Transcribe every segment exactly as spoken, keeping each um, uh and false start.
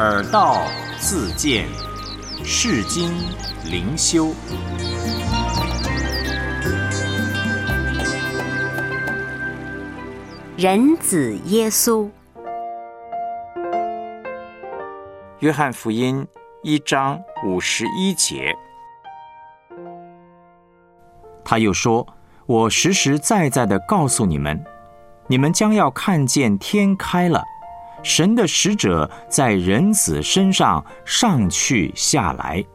耳道自见，世经灵修。 人子耶稣。 约翰福音一章五十一节，他又说：我实实在在地告诉你们，你们将要看见天开了，神的使者在人子身上上去下来。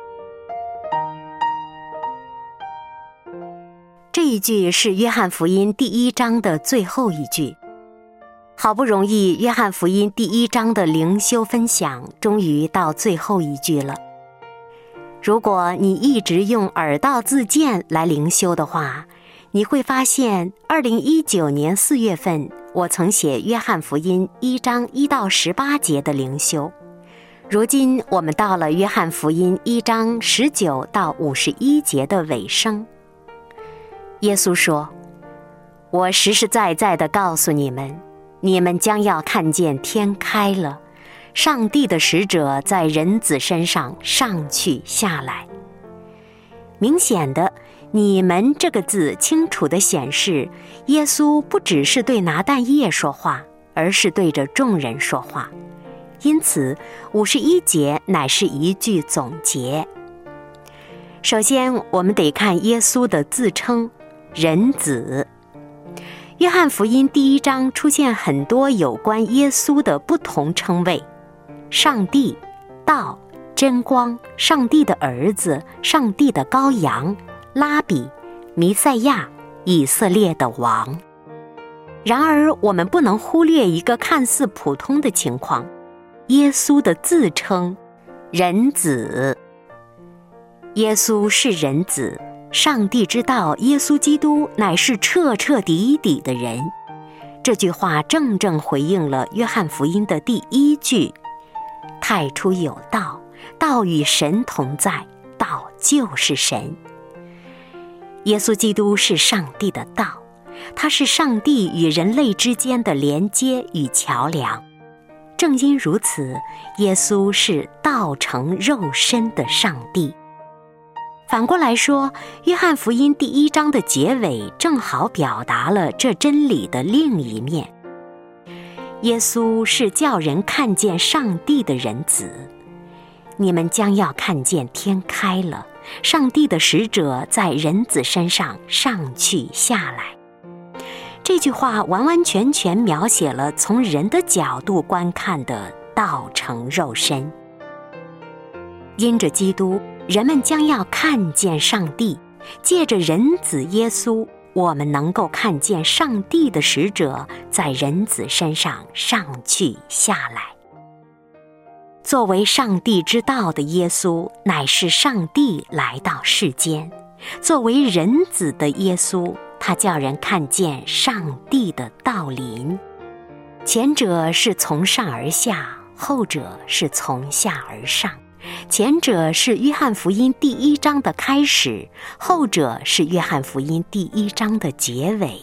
这一句是约翰福音第一章的最后一句。好不容易，约翰福音第一章的灵修分享终于到最后一句了。如果你一直用耳道自见来灵修的话，你会发现二零一九年四月份我曾写约翰福音一章一到十八节的灵修，如今我们到了约翰福音一章十九到五十一节的尾声。耶稣说：我实实在在地告诉你们，你们将要看见天开了，上帝的使者在人子身上上去下来。明显的，你们这个字清楚地显示，耶稣不只是对拿但业说话，而是对着众人说话。因此五十一节乃是一句总结。首先我们得看耶稣的自称人子。约翰福音第一章出现很多有关耶稣的不同称谓：上帝、道、真光、上帝的儿子、上帝的羔羊、拉比、弥赛亚、以色列的王。然而我们不能忽略一个看似普通的情况，耶稣的自称人子。耶稣是人子，上帝知道耶稣基督乃是彻彻底底的人。这句话正正回应了约翰福音的第一句：太初有道，道与神同在，道就是神。耶稣基督是上帝的道，他是上帝与人类之间的连接与桥梁。正因如此，耶稣是道成肉身的上帝。反过来说，约翰福音第一章的结尾正好表达了这真理的另一面。耶稣是叫人看见上帝的人子。你们将要看见天开了，上帝的使者在人子身上上去下来。这句话完完全全描写了从人的角度观看的道成肉身。因着基督，人们将要看见上帝，借着人子耶稣，我们能够看见上帝的使者在人子身上上去下来。作为上帝之道的耶稣，乃是上帝来到世间；作为人子的耶稣，他叫人看见上帝的道临。前者是从上而下，后者是从下而上。前者是约翰福音第一章的开始，后者是约翰福音第一章的结尾。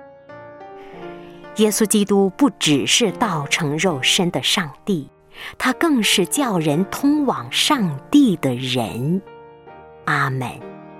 耶稣基督不只是道成肉身的上帝，他更是叫人通往上帝的人。阿们。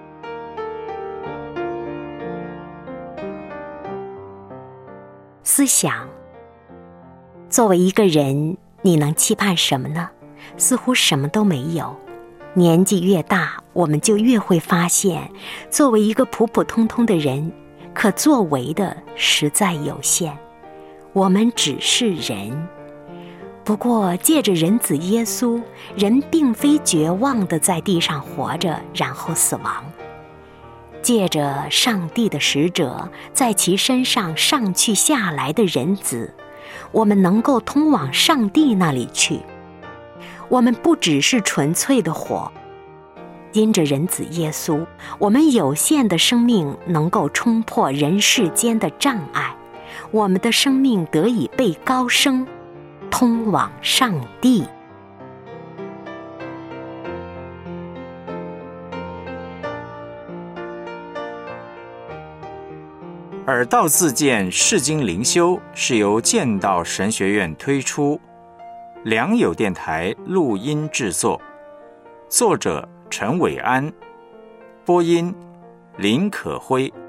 思想：作为一个人，你能期盼什么呢？似乎什么都没有。年纪越大，我们就越会发现，作为一个普普通通的人，可作为的实在有限。我们只是人。不过借着人子耶稣，人并非绝望地在地上活着，然后死亡。借着上帝的使者在其身上上去下来的人子，我们能够通往上帝那里去。我们不只是纯粹的活，因着人子耶稣，我们有限的生命能够冲破人世间的障碍，我们的生命得以被高升，通往上帝。 耳道自见世经灵修是由剑道神学院推出， 良友电台录音制作，作者陈伟安，播音林可辉。